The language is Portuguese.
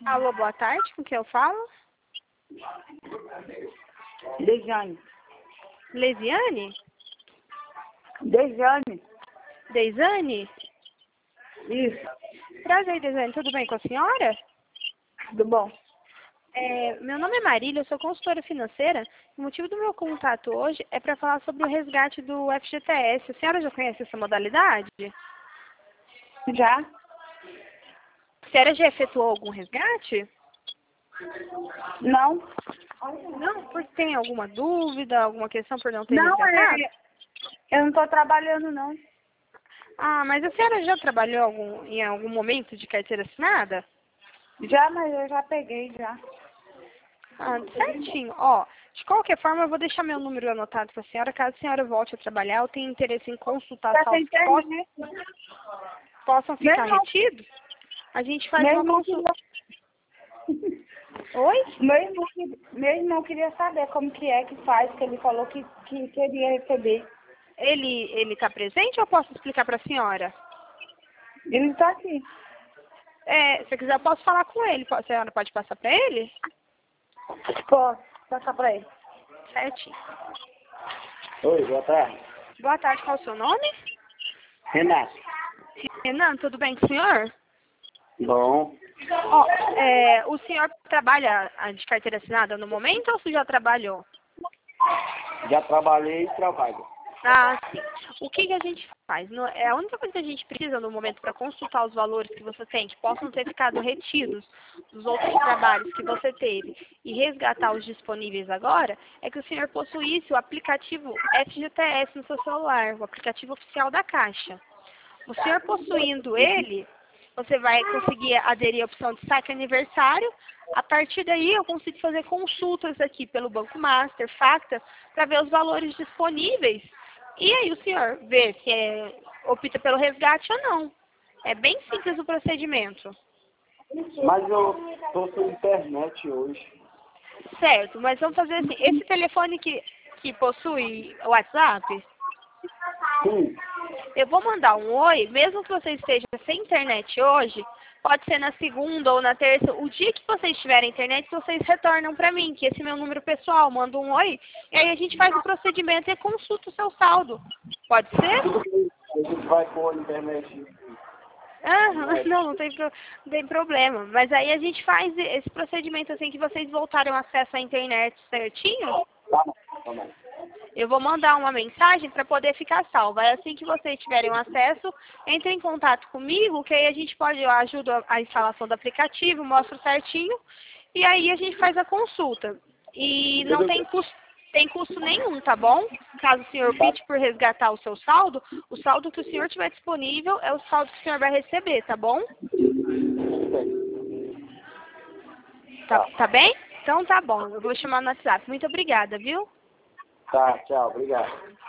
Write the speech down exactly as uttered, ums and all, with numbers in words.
Alô, boa tarde, com quem eu falo? Dejane. Lesiane? Dejane. Deisane? Isso. Prazer, Deisane, tudo bem com a senhora? Tudo bom? É, meu nome é Marília, eu sou consultora financeira. O motivo do meu contato hoje é para falar sobre o resgate do F G T S. A senhora já conhece essa modalidade? Já? A senhora já efetuou algum resgate? Não. Não, porque tem alguma dúvida, alguma questão por não ter Não, resgatado? é... Eu não tô trabalhando, não. Ah, mas a senhora já trabalhou algum, em algum momento de carteira assinada? Já, mas eu já peguei, já. Ah, certinho. Ó, de qualquer forma, eu vou deixar meu número anotado para a senhora, caso a senhora volte a trabalhar ou tenha interesse em consultar Tá sem saldos que possam, internet. possam Meu ficar irmão, retidos, a gente faz meu uma irmão consulta. queria... Oi? Meu irmão, que- meu irmão queria saber como que é que faz, que ele falou que, que queria receber. Ele ele está presente ou eu posso explicar para a senhora? Ele tá aqui. É, se quiser, eu posso falar com ele. A senhora pode passar para ele? Posso passar pra ele. Certinho. Oi, boa tarde. Boa tarde, qual é o seu nome? Renato. Renan, tudo bem com o senhor? Bom, Ó, é, o senhor trabalha ah, de carteira assinada no momento ou você já trabalhou? já trabalhei e trabalho. Ah, sim. O que, que a gente faz? No- é a única coisa que a gente precisa no momento para consultar os valores que você tem, que possam ter ficado retidos dos outros trabalhos que você teve, e resgatar os disponíveis agora, é que o senhor possuísse o aplicativo F G T S no seu celular, o aplicativo oficial da Caixa. O senhor possuindo ele, você vai conseguir aderir à opção de saque aniversário. A partir daí, eu consigo fazer consultas aqui pelo Banco Master, Facta, para ver os valores disponíveis. E aí o senhor vê se é, opta pelo resgate ou não. É bem simples o procedimento. Mas eu tô sem internet hoje. Certo, mas vamos fazer assim. Esse telefone que, que possui o WhatsApp, Sim, eu vou mandar um oi, mesmo que você esteja sem internet hoje, pode ser na segunda ou na terça, o dia que vocês tiverem internet, vocês retornam para mim, que esse é meu número pessoal, manda um oi, e aí a gente faz o procedimento e consulta o seu saldo. Pode ser? a gente vai com a internet. Ah, não, não tem, pro- não tem problema. Mas aí a gente faz esse procedimento assim que vocês voltarem o acesso à internet certinho. Tá bom, tá bom. Eu vou mandar uma mensagem para poder ficar salva. Aí assim que vocês tiverem o acesso, entre em contato comigo, que aí a gente pode, eu ajudo a, a instalação do aplicativo, mostro certinho, e aí a gente faz a consulta. E não tem custo, tem custo nenhum, tá bom? Caso o senhor opte por resgatar o seu saldo, o saldo que o senhor tiver disponível é o saldo que o senhor vai receber, tá bom? Tá, tá bem? Então tá bom, eu vou chamar no WhatsApp. Muito obrigada, viu? Tá, tchau, obrigado.